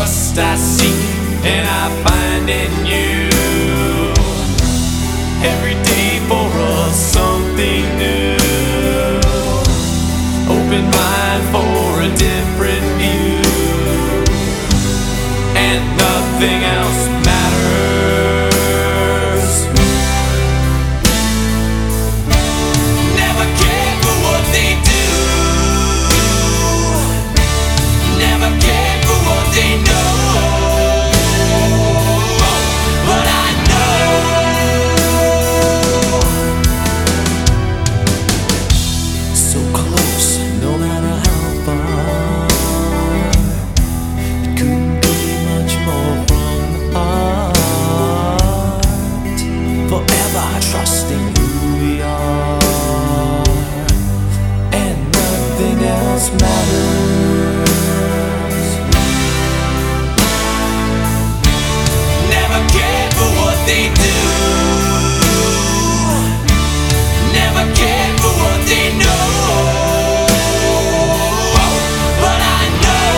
trust I seek, and I find in you. Every day for us something new. Open mind for a different view, and nothing else matters. Never cared for what they do, never cared for what they know. But I know so close, no matter how far. It couldn't be much more from the heart. Forever trusting who we are, and nothing else matters. Never cared for what they do, never cared for what they know. But I know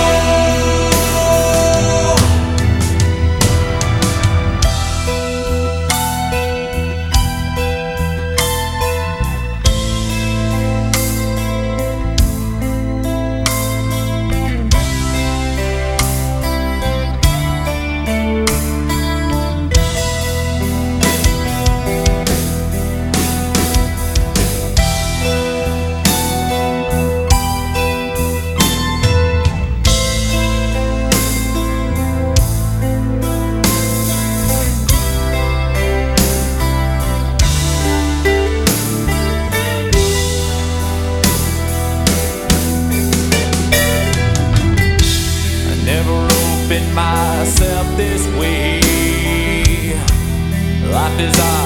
myself this way. Life is